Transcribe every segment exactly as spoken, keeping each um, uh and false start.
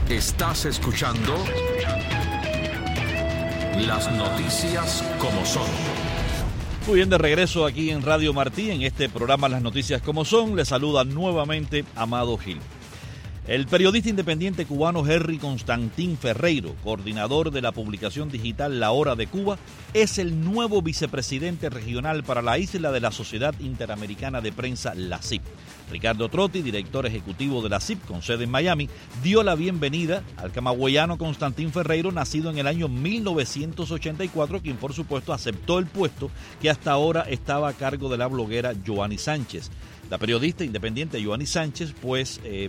Estás escuchando Las Noticias como son. Muy bien, de regreso aquí en Radio Martí, en este programa Las Noticias como son. Le saluda nuevamente Amado Gil. El periodista independiente cubano Henry Constantín Ferreiro, coordinador de la publicación digital La Hora de Cuba, es el nuevo vicepresidente regional para la isla de la Sociedad Interamericana de Prensa, la C I P. Ricardo Trotti, director ejecutivo de la C I P con sede en Miami, dio la bienvenida al camagüeyano Constantín Ferreiro, nacido en el año mil novecientos ochenta y cuatro, quien por supuesto aceptó el puesto que hasta ahora estaba a cargo de la bloguera Joanny Sánchez. La periodista independiente Joanny Sánchez, pues... Eh,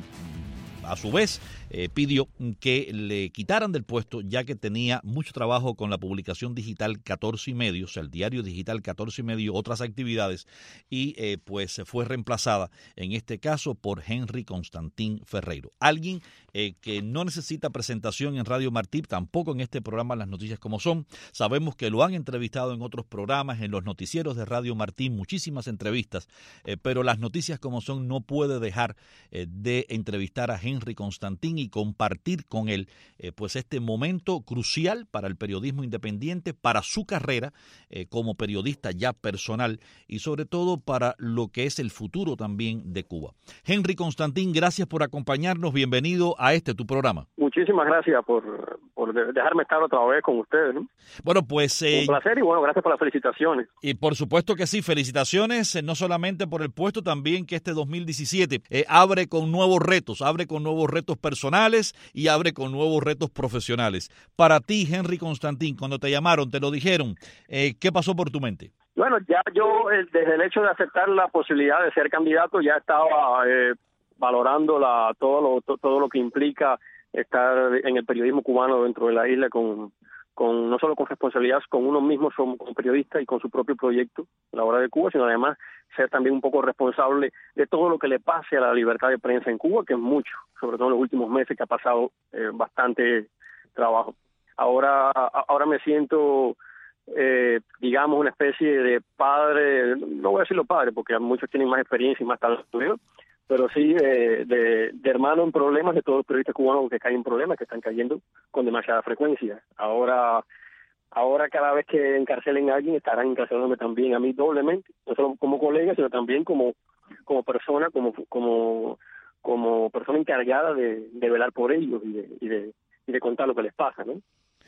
A su vez, eh, pidió que le quitaran del puesto ya que tenía mucho trabajo con la publicación digital catorce y medio, o sea, el diario digital catorce y medio, otras actividades, y eh, pues fue reemplazada en este caso por Henry Constantín Ferreiro. Alguien eh, que no necesita presentación en Radio Martí, tampoco en este programa Las Noticias como son. Sabemos que lo han entrevistado en otros programas, en los noticieros de Radio Martí, muchísimas entrevistas, eh, pero Las Noticias como son no puede dejar eh, de entrevistar a Henry Henry Constantín y compartir con él eh, pues este momento crucial para el periodismo independiente, para su carrera eh, como periodista ya personal y sobre todo para lo que es el futuro también de Cuba. Henry Constantín, gracias por acompañarnos, bienvenido a este tu programa. Muchísimas gracias por, por dejarme estar otra vez con ustedes, ¿no? Bueno, pues... Eh, Un placer y bueno, gracias por las felicitaciones. Y por supuesto que sí, felicitaciones, eh, no solamente por el puesto, también que este dos mil diecisiete eh, abre con nuevos retos, abre con nuevos retos personales y abre con nuevos retos profesionales. Para ti, Henry Constantín, cuando te llamaron, te lo dijeron, eh, ¿qué pasó por tu mente? Bueno, ya yo, eh, desde el hecho de aceptar la posibilidad de ser candidato, ya estaba eh, valorando la, todo, lo, to, todo lo que implica estar en el periodismo cubano dentro de la isla con... con no solo con responsabilidad con uno mismo como periodista y con su propio proyecto, La Hora de Cuba, sino además ser también un poco responsable de todo lo que le pase a la libertad de prensa en Cuba, que es mucho, sobre todo en los últimos meses que ha pasado eh, bastante trabajo. Ahora, ahora me siento, eh, digamos, una especie de padre, no voy a decirlo padre, porque muchos tienen más experiencia y más talento, pero sí de, de, de hermano en problemas de todos los periodistas cubanos que caen en problemas, que están cayendo con demasiada frecuencia. Ahora ahora cada vez que encarcelen a alguien, estarán encarcelándome también a mí doblemente, no solo como colega, sino también como como persona, como como como persona encargada de, de velar por ellos y de, y de y de contar lo que les pasa, ¿no?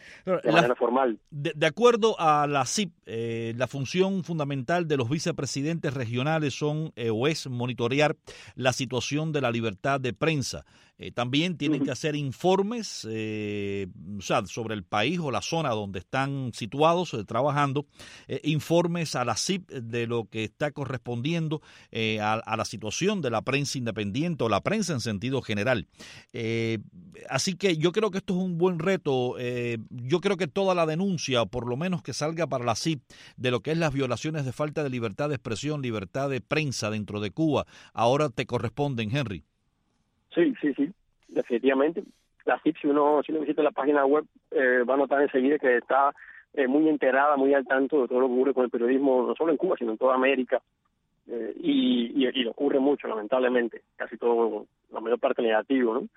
De manera la, formal. De, de acuerdo a la C I P, eh, la función fundamental de los vicepresidentes regionales son eh, o es monitorear la situación de la libertad de prensa. Eh, también tienen uh-huh. que hacer informes eh, o sea, sobre el país o la zona donde están situados eh, trabajando, eh, informes a la C I P de lo que está correspondiendo eh, a, a la situación de la prensa independiente o la prensa en sentido general. Eh, así que yo creo que esto es un buen reto. Eh, yo creo que toda la denuncia, o por lo menos que salga para la C I P, de lo que es las violaciones de falta de libertad de expresión, libertad de prensa dentro de Cuba, ahora te corresponden, Henry. Sí, sí, sí, definitivamente. La C I P, si uno, si uno visita la página web, eh, va a notar enseguida que está eh, muy enterada, muy al tanto de todo lo que ocurre con el periodismo, no solo en Cuba, sino en toda América. Eh, y, y, y le ocurre mucho, lamentablemente, casi todo, la mayor parte negativo, ¿no?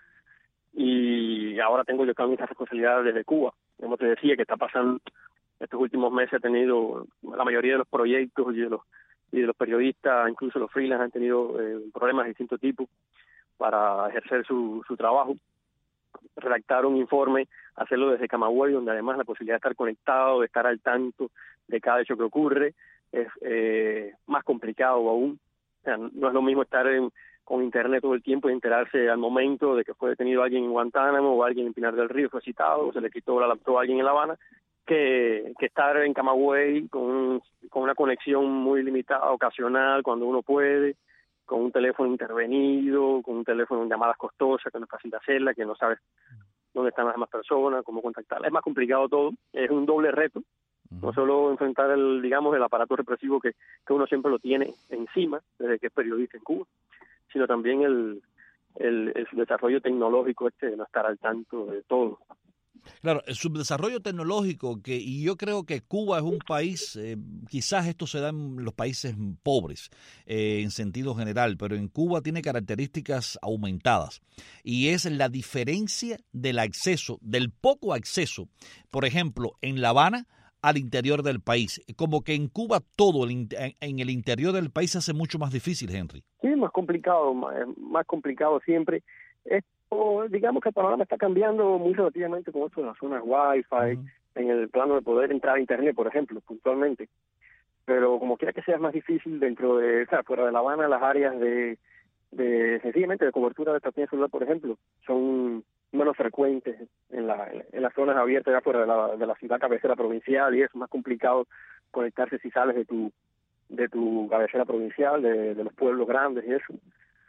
Y ahora tengo yo también esa responsabilidad desde Cuba. Como te decía, que está pasando estos últimos meses, ha tenido la mayoría de los proyectos y de los, y de los periodistas, incluso los freelance, han tenido eh, problemas de distintos tipos para ejercer su, su trabajo. Redactar un informe, hacerlo desde Camagüey, donde además la posibilidad de estar conectado, de estar al tanto de cada hecho que ocurre, es eh, más complicado aún. O sea, no es lo mismo estar en, con internet todo el tiempo y enterarse al momento de que fue detenido alguien en Guantánamo o alguien en Pinar del Río fue citado, o se le quitó la laptop a alguien en La Habana, que, que estar en Camagüey con, con una conexión muy limitada, ocasional, cuando uno puede, con un teléfono intervenido, con un teléfono en llamadas costosas, que no es fácil de hacerla, que no sabes dónde están las demás personas, cómo contactarlas. Es más complicado todo, es un doble reto, uh-huh. no solo enfrentar el, digamos, el aparato represivo que, que uno siempre lo tiene encima, desde que es periodista en Cuba, sino también el, el, el desarrollo tecnológico este de no estar al tanto de todo. Claro, el subdesarrollo tecnológico, que y yo creo que Cuba es un país, eh, quizás esto se da en los países pobres eh, en sentido general, pero en Cuba tiene características aumentadas y es la diferencia del acceso, del poco acceso, por ejemplo, en La Habana, al interior del país. Como que en Cuba todo el, en el interior del país se hace mucho más difícil, Henry. Sí, más complicado, más, más complicado siempre. Esto, digamos que el panorama está cambiando muy relativamente con esto de las zonas Wi-Fi, uh-huh. en el plano de poder entrar a Internet, por ejemplo, puntualmente. Pero como quiera que sea, es más difícil dentro de, o sea, fuera de La Habana, las áreas de, de sencillamente de cobertura de estación celular, por ejemplo, son menos frecuentes en, la, en las zonas abiertas ya fuera de la, de la ciudad cabecera provincial, y es más complicado conectarse si sales de tu de tu cabecera provincial, de, de los pueblos grandes y eso.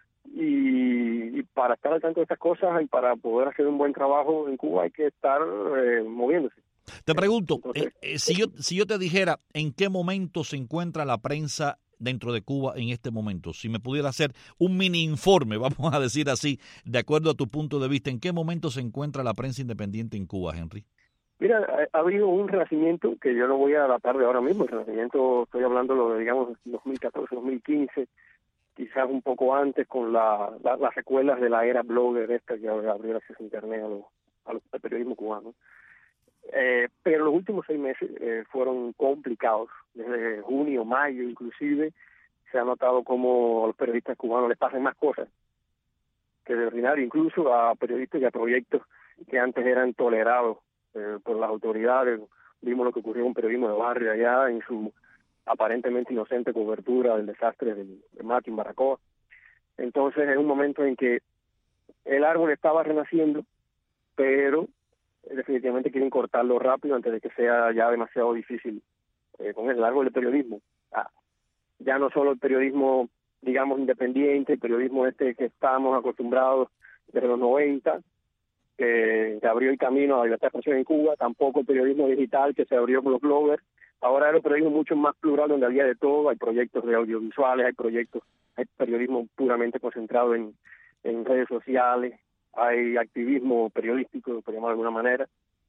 Y, y para estar al tanto de estas cosas y para poder hacer un buen trabajo en Cuba hay que estar eh, moviéndose. Te pregunto, Entonces, eh, eh, si yo si yo te dijera en qué momento se encuentra la prensa dentro de Cuba en este momento, si me pudiera hacer un mini informe, vamos a decir así, de acuerdo a tu punto de vista, ¿en qué momento se encuentra la prensa independiente en Cuba, Henry? Mira, ha, ha habido un renacimiento que yo no voy a adaptar de ahora mismo. El renacimiento, estoy hablando lo de, digamos, dos mil catorce, dos mil quince, quizás un poco antes con la, la, las secuelas de la era blogger esta que abrió acceso a Internet a los, a los, al periodismo cubano. Eh, pero los últimos seis meses eh, fueron complicados. Desde junio, mayo inclusive, se ha notado como a los periodistas cubanos les pasan más cosas que de ordinario, incluso a periodistas y a proyectos que antes eran tolerados eh, por las autoridades. Vimos lo que ocurrió en un periodismo de barrio allá en su aparentemente inocente cobertura del desastre de, de Mati en Baracoa. Entonces es un momento en que el árbol estaba renaciendo, pero definitivamente quieren cortarlo rápido antes de que sea ya demasiado difícil eh, con el árbol del periodismo. Ah, ya no solo el periodismo, digamos, independiente, el periodismo este que estamos acostumbrados desde los noventa, que, que abrió el camino a la libertad de expresión en Cuba, tampoco el periodismo digital que se abrió con los bloggers. Ahora hay un periodismo mucho más plural donde había de todo, hay proyectos de audiovisuales, hay proyectos, hay periodismo puramente concentrado en, en redes sociales, hay activismo periodístico, por llamarlo de alguna manera,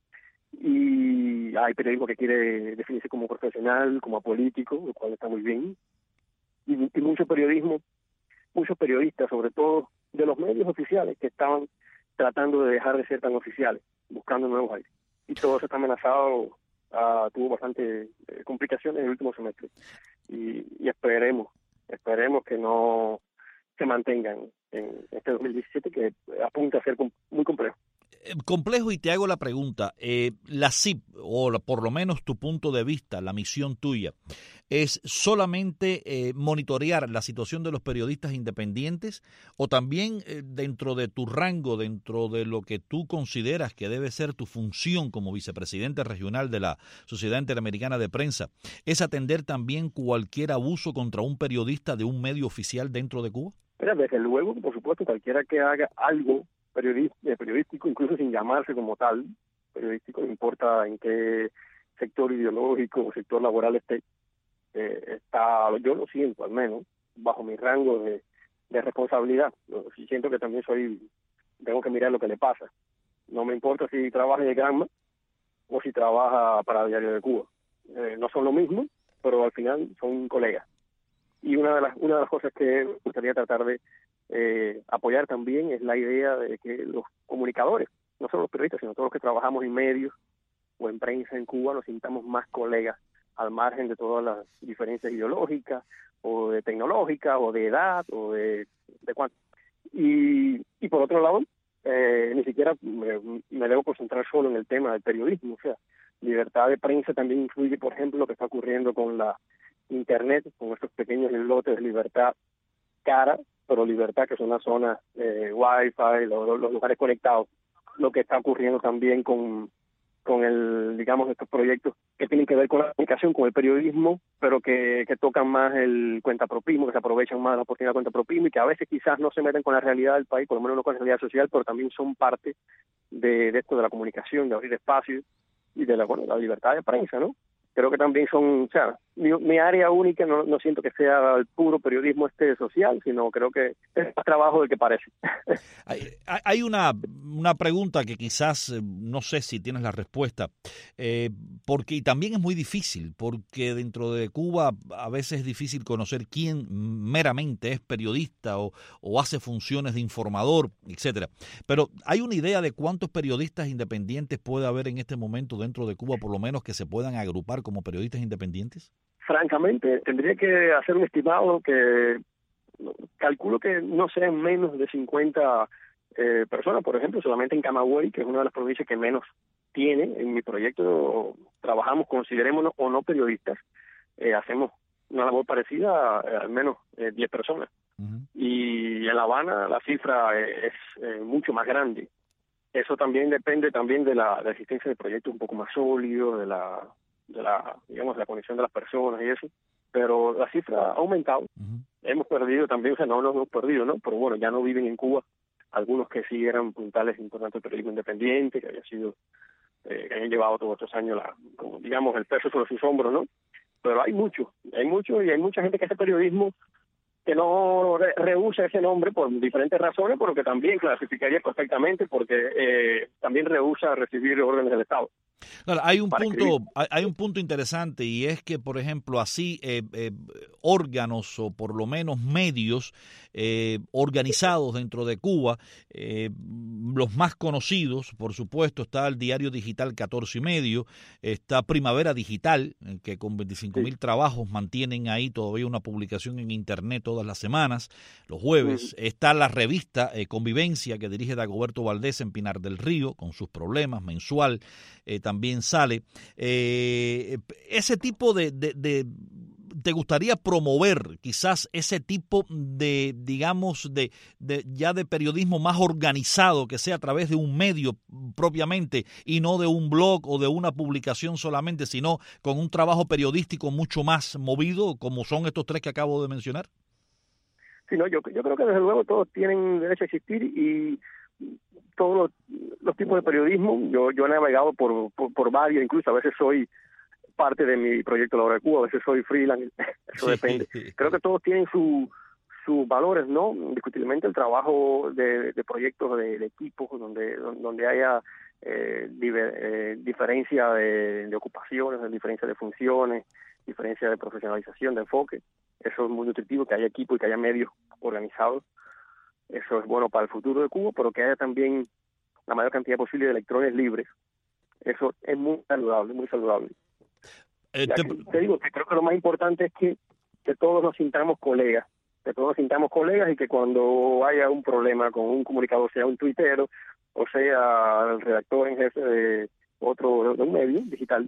y hay periodismo que quiere definirse como profesional, como apolítico, lo cual está muy bien, y, y mucho periodismo, muchos periodistas, sobre todo de los medios oficiales, que estaban tratando de dejar de ser tan oficiales, buscando nuevos aires, y todo eso está amenazado, uh, tuvo bastante eh, complicaciones en el último semestre, y, y esperemos, esperemos que no se mantengan en este dos mil diecisiete, que apunta a ser muy complejo. Complejo, y te hago la pregunta, eh, la C I P, o la, por lo menos tu punto de vista, la misión tuya, ¿es solamente eh, monitorear la situación de los periodistas independientes o también eh, dentro de tu rango, dentro de lo que tú consideras que debe ser tu función como vicepresidente regional de la Sociedad Interamericana de Prensa, es atender también cualquier abuso contra un periodista de un medio oficial dentro de Cuba? Mira, desde luego, por supuesto, cualquiera que haga algo periodístico, incluso sin llamarse como tal periodístico, no importa en qué sector ideológico o sector laboral esté, eh, está, yo lo siento al menos, bajo mi rango de, de responsabilidad. Yo sí siento que también soy, tengo que mirar lo que le pasa. No me importa si trabaja en el Granma o si trabaja para el Diario de Cuba. Eh, no son lo mismo, pero al final son colegas. Y una de las una de las cosas que me gustaría tratar de eh, apoyar también es la idea de que los comunicadores, no solo los periodistas, sino todos los que trabajamos en medios o en prensa en Cuba, nos sintamos más colegas al margen de todas las diferencias ideológicas o de tecnológicas o de edad o de, de cuánto. Y, y por otro lado, eh, ni siquiera me, me debo concentrar solo en el tema del periodismo. O sea, libertad de prensa también incluye, por ejemplo, lo que está ocurriendo con la Internet, con estos pequeños lotes de libertad cara, pero libertad que son las zonas eh, Wi-Fi, los, los lugares conectados. Lo que está ocurriendo también con, con el, digamos, estos proyectos que tienen que ver con la comunicación, con el periodismo, pero que, que tocan más el cuentapropismo, que se aprovechan más de la oportunidad de cuentapropismo y que a veces quizás no se meten con la realidad del país, por lo menos no con la realidad social, pero también son parte de, de esto de la comunicación, de abrir espacios y de la, bueno, la libertad de prensa, ¿no? Creo que también son, o sea, mi, mi área única no, no siento que sea el puro periodismo este social, sino creo que es más trabajo del que parece. Hay, hay una una pregunta que quizás eh, no sé si tienes la respuesta, eh, porque y también es muy difícil, porque dentro de Cuba a veces es difícil conocer quién meramente es periodista o, o hace funciones de informador, etcétera. Pero ¿hay una idea de cuántos periodistas independientes puede haber en este momento dentro de Cuba, por lo menos que se puedan agrupar como periodistas independientes? Francamente, tendría que hacer un estimado que calculo que no sean menos de cincuenta eh, personas. Por ejemplo, solamente en Camagüey, que es una de las provincias que menos tiene. En mi proyecto trabajamos, considerémonos o no periodistas, eh, hacemos una labor parecida a, a al menos eh, diez personas. Uh-huh. Y en La Habana la cifra es, es eh, mucho más grande. Eso también depende también de la, de la existencia de proyectos un poco más sólidos, de la, de la, digamos, la conexión de las personas y eso. Pero la cifra ha aumentado. Uh-huh. Hemos perdido también, o sea, no nos hemos perdido, ¿no? Pero bueno, ya no viven en Cuba. Algunos que sí eran puntales importantes del periodismo independiente, que había sido, eh, que habían llevado todos estos años, la, como, digamos, el peso sobre sus hombros, ¿no? Pero hay mucho, hay mucho, y hay mucha gente que hace periodismo que no re- rehúsa ese nombre por diferentes razones, pero que también clasificaría perfectamente porque eh, también rehúsa recibir órdenes del Estado. Claro, hay un punto, hay, hay un punto interesante, y es que, por ejemplo, así eh, eh, órganos o por lo menos medios eh, organizados dentro de Cuba, eh, los más conocidos, por supuesto, está el Diario Digital catorce y medio, está Primavera Digital, que con veinticinco mil sí. trabajos mantienen ahí todavía una publicación en internet todas las semanas, los jueves. Sí. Está la revista eh, Convivencia, que dirige Dagoberto Valdés en Pinar del Río, con sus problemas, mensual. Eh, también sale. Eh, ese tipo de, de, de... ¿Te gustaría promover quizás ese tipo de, digamos, de, de ya de periodismo más organizado, que sea a través de un medio propiamente y no de un blog o de una publicación solamente, sino con un trabajo periodístico mucho más movido, como son estos tres que acabo de mencionar? Sí, no, yo, yo creo que desde luego todos tienen derecho a existir y todos los, los tipos de periodismo. Yo yo he navegado por, por, por varios, incluso a veces soy parte de mi proyecto La Hora de Cuba, a veces soy freelance, eso depende. Creo que todos tienen su, sus valores, ¿no? Indiscutiblemente el trabajo de, de proyectos de, de equipos donde donde haya eh, diver, eh, diferencia de, de ocupaciones, diferencia de funciones, diferencia de profesionalización, de enfoque. Eso es muy nutritivo, que haya equipos y que haya medios organizados. Eso es bueno para el futuro de Cuba, pero que haya también la mayor cantidad posible de electrones libres. Eso es muy saludable, muy saludable. Eh, te... te digo que creo que lo más importante es que, que todos nos sintamos colegas, que todos nos sintamos colegas y que cuando haya un problema con un comunicador, sea un tuitero o sea el redactor en jefe de otro de un medio digital,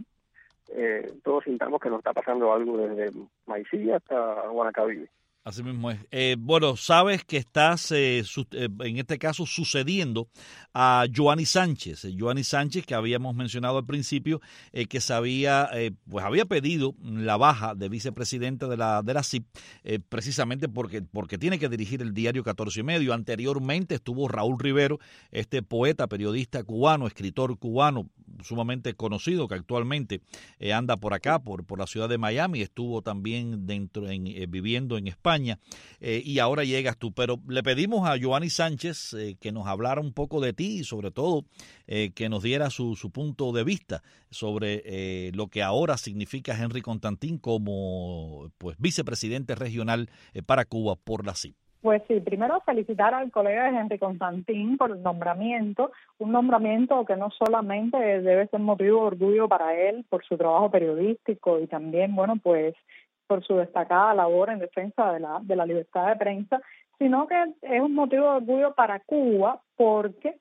eh, todos sintamos que nos está pasando algo desde Maicí hasta Guanacavive. Así mismo es. Eh, bueno, sabes que estás, eh, su, eh, en este caso, sucediendo a Joanny Sánchez. Eh, Joanny Sánchez, que habíamos mencionado al principio, eh, que se había, eh, pues había pedido la baja de vicepresidente de la de la C I P, eh, precisamente porque, porque tiene que dirigir el diario catorce y medio. Anteriormente estuvo Raúl Rivero, este poeta, periodista cubano, escritor cubano, sumamente conocido, que actualmente eh, anda por acá, por, por la ciudad de Miami. Estuvo también dentro en, eh, viviendo en España. Eh, y ahora llegas tú, pero le pedimos a Joanny Sánchez eh, que nos hablara un poco de ti y sobre todo eh, que nos diera su, su punto de vista sobre eh, lo que ahora significa Henry Constantin como pues vicepresidente regional eh, para Cuba por la C I P. Pues sí, primero felicitar al colega Henry Constantin por el nombramiento, un nombramiento que no solamente debe ser motivo de orgullo para él por su trabajo periodístico y también, bueno, pues por su destacada labor en defensa de la de la libertad de prensa, sino que es un motivo de orgullo para Cuba porque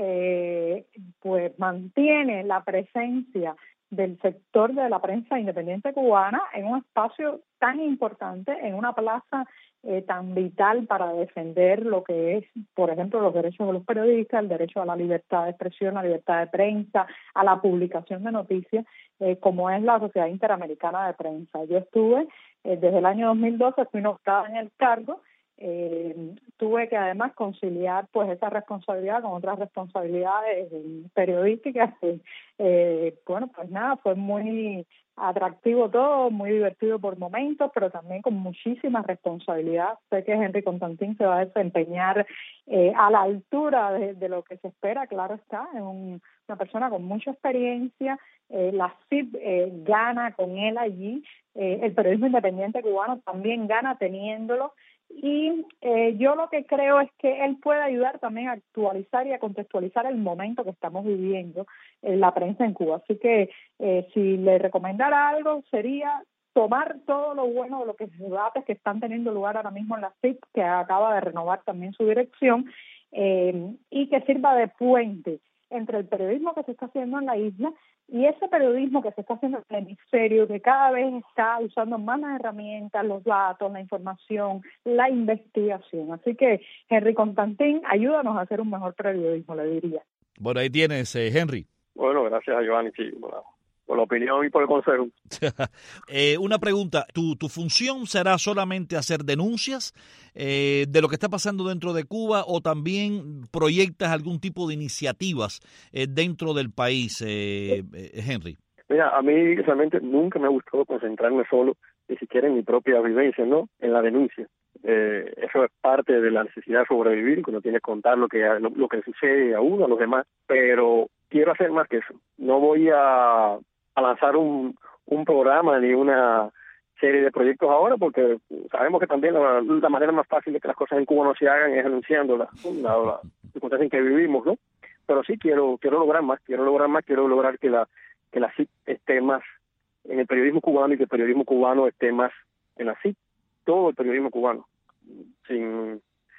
eh, pues mantiene la presencia del sector de la prensa independiente cubana en un espacio tan importante, en una plaza eh, tan vital para defender lo que es, por ejemplo, los derechos de los periodistas, el derecho a la libertad de expresión, la libertad de prensa, a la publicación de noticias, eh, como es la Sociedad Interamericana de Prensa. Yo estuve eh, desde el año dos mil doce, fui nombrada en el cargo Eh, tuve que además conciliar pues esa responsabilidad con otras responsabilidades periodísticas. Eh, bueno, pues nada, fue muy atractivo todo, muy divertido por momentos, pero también con muchísima responsabilidad. Sé que Henry Constantin se va a desempeñar eh, a la altura de, de lo que se espera, claro está, es un, una persona con mucha experiencia. Eh, la C I P eh, gana con él allí, eh, el periodismo independiente cubano también gana teniéndolo. Y eh, yo lo que creo es que él puede ayudar también a actualizar y a contextualizar el momento que estamos viviendo en la prensa en Cuba. Así que eh, si le recomendara algo sería tomar todo lo bueno de los que debates que están teniendo lugar ahora mismo en la C I P, que acaba de renovar también su dirección, eh, y que sirva de puente entre el periodismo que se está haciendo en la isla y ese periodismo que se está haciendo en el hemisferio, que cada vez está usando más las herramientas, los datos, la información, la investigación. Así que, Henry Constantin, ayúdanos a hacer un mejor periodismo, le diría. Bueno, ahí tienes, eh, Henry. Bueno, gracias a Giovanni, sí, por la, por la opinión y por el consejo. eh, una pregunta, ¿tu, ¿tu función será solamente hacer denuncias eh, de lo que está pasando dentro de Cuba o también proyectas algún tipo de iniciativas eh, dentro del país, eh, eh, Henry? Mira, a mí realmente nunca me ha gustado concentrarme solo, ni siquiera en mi propia vivencia, ¿no? En la denuncia. Eh, eso es parte de la necesidad de sobrevivir, que uno tiene que contar lo que lo, lo que sucede a uno, a los demás, pero quiero hacer más que eso. No voy a, a lanzar un, un programa ni una serie de proyectos ahora, porque sabemos que también la, la manera más fácil de que las cosas en Cuba no se hagan es anunciándolas, la, la circunstancia en que vivimos, ¿no? Pero sí quiero quiero lograr más, quiero lograr más, quiero lograr que la que la C I P esté más en el periodismo cubano y que el periodismo cubano esté más en la C I P, todo el periodismo cubano, sin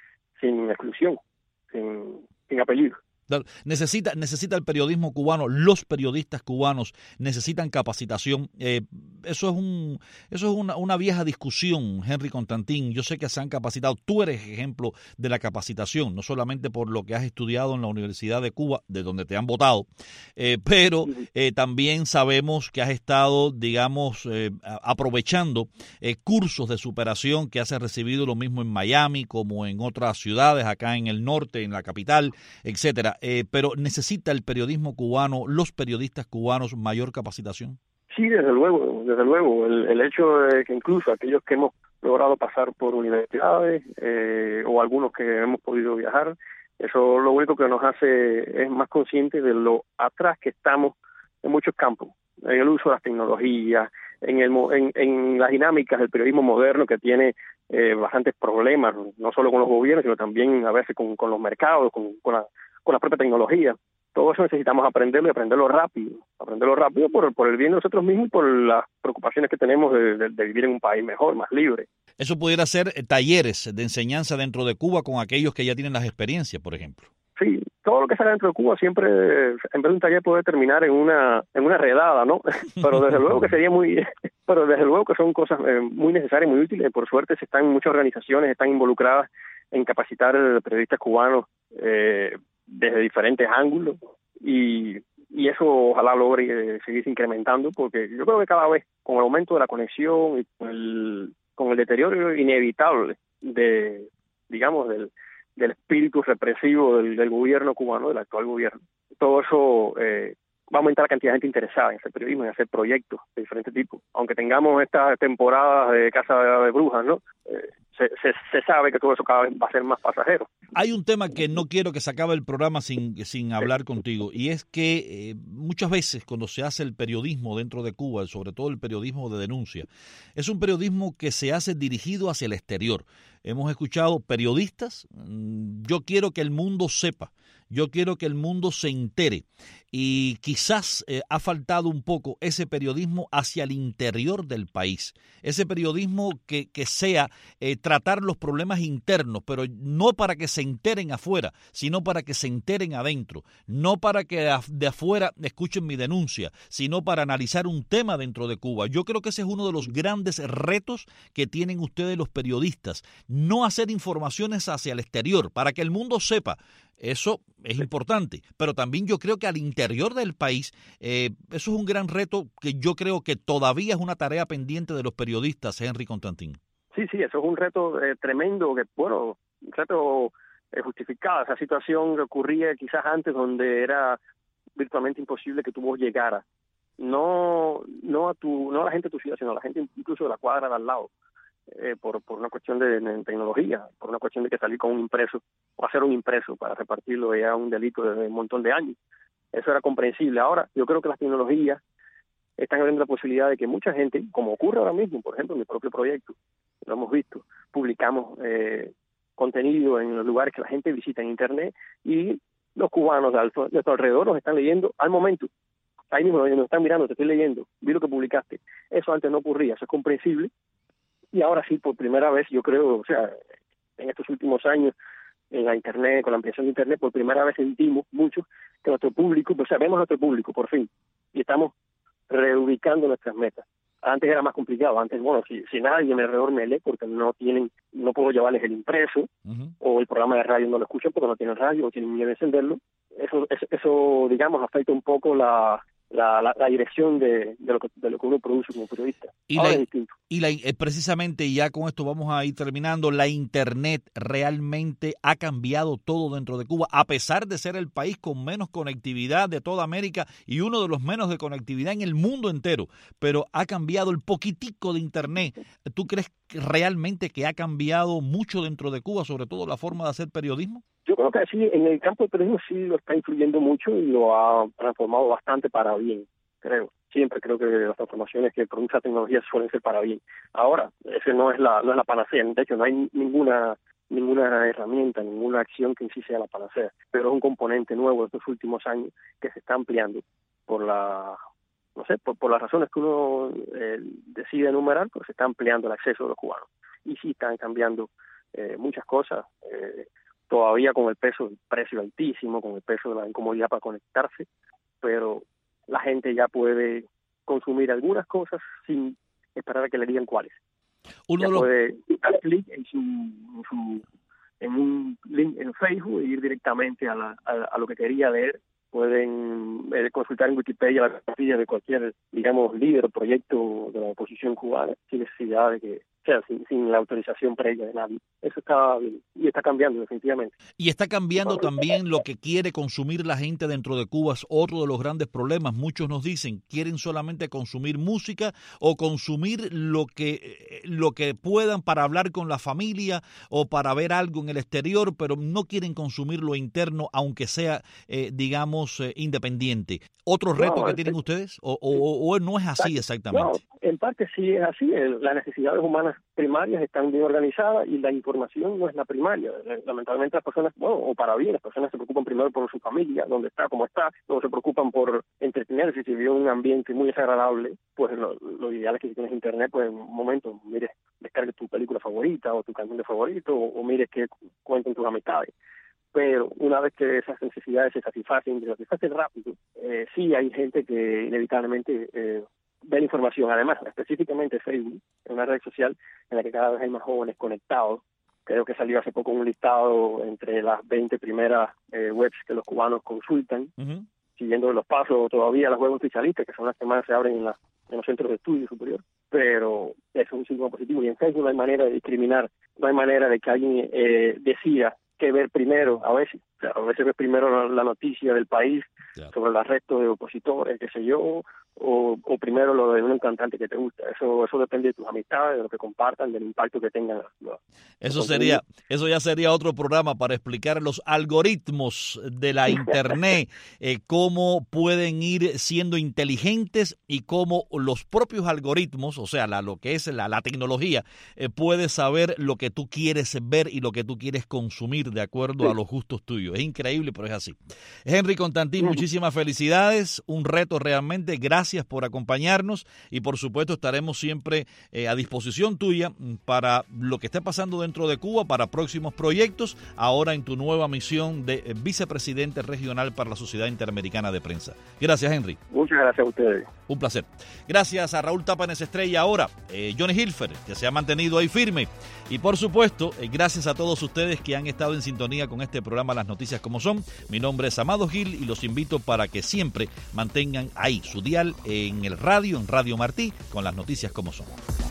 sin exclusión, sin, sin apellido. Necesita, necesita el periodismo cubano, los periodistas cubanos necesitan capacitación. Eh, eso es un, eso es una, una vieja discusión, Henry Constantin. Yo sé que se han capacitado. Tú eres ejemplo de la capacitación, no solamente por lo que has estudiado en la Universidad de Cuba, de donde te han votado, eh, pero eh, también sabemos que has estado, digamos, eh, aprovechando eh, cursos de superación que has recibido lo mismo en Miami como en otras ciudades, acá en el norte, en la capital, etcétera. Eh, pero ¿necesita el periodismo cubano, los periodistas cubanos, mayor capacitación? Sí, desde luego, desde luego. El, el hecho de que incluso aquellos que hemos logrado pasar por universidades eh, o algunos que hemos podido viajar, eso lo único que nos hace es más conscientes de lo atrás que estamos en muchos campos, en el uso de las tecnologías, en, el, en, en las dinámicas del periodismo moderno que tiene eh, bastantes problemas, no solo con los gobiernos, sino también a veces con, con los mercados, con, con la con la propia tecnología. Todo eso necesitamos aprenderlo y aprenderlo rápido, aprenderlo rápido por, por el bien de nosotros mismos y por las preocupaciones que tenemos de, de, de vivir en un país mejor, más libre. Eso pudiera ser talleres de enseñanza dentro de Cuba con aquellos que ya tienen las experiencias, por ejemplo. Sí, todo lo que sale dentro de Cuba siempre, en vez de un taller, puede terminar en una en una redada, ¿no? Pero desde luego que sería muy, pero desde luego que son cosas eh, muy necesarias, muy útiles. Por suerte, se están muchas organizaciones están involucradas en capacitar periodistas cubanos eh, desde diferentes ángulos y, y eso ojalá logre eh, seguirse incrementando, porque yo creo que cada vez con el aumento de la conexión y con el, con el deterioro inevitable de, digamos, del, del espíritu represivo del, del gobierno cubano, del actual gobierno, todo eso eh, va a aumentar la cantidad de gente interesada en hacer periodismo, en hacer proyectos de diferentes tipos. Aunque tengamos estas temporadas de caza de brujas, ¿no? Eh, se, se, se sabe que todo eso cada vez va a ser más pasajero. Hay un tema que no quiero que se acabe el programa sin, sin hablar contigo, y es que eh, muchas veces cuando se hace el periodismo dentro de Cuba, sobre todo el periodismo de denuncia, es un periodismo que se hace dirigido hacia el exterior. Hemos escuchado periodistas, yo quiero que el mundo sepa, yo quiero que el mundo se entere, y quizás eh, ha faltado un poco ese periodismo hacia el interior del país, ese periodismo que, que sea eh, tratar los problemas internos, pero no para que se enteren afuera, sino para que se enteren adentro, no para que de afuera escuchen mi denuncia, sino para analizar un tema dentro de Cuba. Yo creo que ese es uno de los grandes retos que tienen ustedes los periodistas, no hacer informaciones hacia el exterior, para que el mundo sepa. Eso es importante, pero también yo creo que al interior del país, eh, eso es un gran reto que yo creo que todavía es una tarea pendiente de los periodistas, Henry Constantin. Sí, sí, eso es un reto eh, tremendo, que bueno, un reto eh, justificado. Esa situación que ocurría quizás antes, donde era virtualmente imposible que tu voz llegara. No no a tu no a la gente de tu ciudad, sino a la gente incluso de la cuadra de al lado, eh, por por una cuestión de, de tecnología, por una cuestión de que salir con un impreso o hacer un impreso para repartirlo era un delito de un montón de años. Eso era comprensible. Ahora, yo creo que las tecnologías están abriendo la posibilidad de que mucha gente, como ocurre ahora mismo, por ejemplo, en mi propio proyecto, lo hemos visto, publicamos eh, contenido en los lugares que la gente visita en Internet y los cubanos de nuestro alrededor nos están leyendo al momento. Ahí mismo nos están mirando, te estoy leyendo, vi lo que publicaste. Eso antes no ocurría, eso es comprensible. Y ahora sí, por primera vez, yo creo, o sea, en estos últimos años, en la Internet, con la ampliación de Internet, por primera vez sentimos mucho que nuestro público, pues sabemos nuestro público, por fin, y estamos reubicando nuestras metas. Antes era más complicado, antes, bueno, si, si nadie a mi alrededor me lee porque no tienen, no puedo llevarles el impreso, uh-huh. o el programa de radio no lo escuchan porque no tienen radio o tienen miedo de encenderlo, eso, eso, eso digamos, afecta un poco la... La, la, la dirección de, de, lo que, de lo que uno produce como periodista. Y, la, y la, precisamente, ya con esto vamos a ir terminando, la Internet realmente ha cambiado todo dentro de Cuba, a pesar de ser el país con menos conectividad de toda América y uno de los menos de conectividad en el mundo entero, pero ha cambiado el poquitico de Internet. ¿Tú crees realmente que ha cambiado mucho dentro de Cuba, sobre todo la forma de hacer periodismo? Yo creo que sí, en el campo del periodismo sí lo está influyendo mucho y lo ha transformado bastante para bien, creo. Siempre creo que las transformaciones que produce la tecnología suelen ser para bien. Ahora, ese no es la no es la panacea, de hecho no hay ninguna ninguna herramienta, ninguna acción que en sí sea la panacea, pero es un componente nuevo de estos últimos años que se está ampliando por la no sé, por, por las razones que uno eh, decide enumerar, pues se está ampliando el acceso de los cubanos. Y sí están cambiando eh, muchas cosas, eh, todavía con el peso del precio altísimo, con el peso de la incomodidad para conectarse, pero la gente ya puede consumir algunas cosas sin esperar a que le digan cuáles. Uno ya de los... puede dar clic en su, en su en un link en Facebook e ir directamente a, la, a, a lo que quería leer. Pueden eh, consultar en Wikipedia la biografía de cualquier, digamos, líder o proyecto de la oposición cubana sin necesidad de que, o sea, sin, sin la autorización previa de nadie. Eso está bien y está cambiando definitivamente. Y está cambiando también lo que quiere consumir la gente dentro de Cuba. Es otro de los grandes problemas. Muchos nos dicen, quieren solamente consumir música o consumir lo que, lo que puedan para hablar con la familia o para ver algo en el exterior, pero no quieren consumir lo interno, aunque sea, eh, digamos, Eh, independiente. ¿Otro reto no, que tienen ustedes? ¿O, o, o no es así exactamente? No, en parte sí es así. Las necesidades humanas primarias están bien organizadas y la información no es la primaria. Lamentablemente las personas, bueno, o para bien, las personas se preocupan primero por su familia, dónde está, cómo está, luego se preocupan por entretenerse. Si vive un ambiente muy desagradable, pues lo, lo ideal es que si tienes internet, pues en un momento mires, descargues tu película favorita o tu canción de favorito o, o mires qué cuentan tus amistades. Pero una vez que esas necesidades se satisfacen, se satisfacen rápido, eh, sí hay gente que inevitablemente eh, ve la información. Además, específicamente Facebook, es una red social en la que cada vez hay más jóvenes conectados. Creo que salió hace poco un listado entre las veinte primeras eh, webs que los cubanos consultan, uh-huh. siguiendo los pasos todavía las webs oficialistas, que son las que más se abren en, la, en los centros de estudio superior. Pero eso es un síntoma positivo. Y en Facebook no hay manera de discriminar, no hay manera de que alguien eh, decida que ver primero, a veces, o sea, a veces ves primero la, la noticia del país, claro, sobre el arresto de opositores, qué sé yo, o, o primero lo de un cantante que te gusta. Eso eso depende de tus amistades, de lo que compartan, del impacto que tengan. Los, eso los sería, eso ya sería otro programa para explicar los algoritmos de la Internet, eh, cómo pueden ir siendo inteligentes y cómo los propios algoritmos, o sea, la, lo que es la, la tecnología, eh, puede saber lo que tú quieres ver y lo que tú quieres consumir de acuerdo sí. a los gustos tuyos. Es increíble, pero es así. Henry Constantin, muchísimas felicidades, un reto realmente. Gracias por acompañarnos y por supuesto estaremos siempre eh, a disposición tuya para lo que esté pasando dentro de Cuba, para próximos proyectos, ahora en tu nueva misión de eh, vicepresidente regional para la Sociedad Interamericana de Prensa. Gracias, Henry. Muchas gracias a ustedes. Un placer. Gracias a Raúl Tapanes Estrella ahora, eh, Johnny Hilfer, que se ha mantenido ahí firme. Y por supuesto, eh, gracias a todos ustedes que han estado en sintonía con este programa Las Noticias Como Son. Mi nombre es Amado Gil y los invito para que siempre mantengan ahí su dial en el radio, en Radio Martí, con las noticias como son.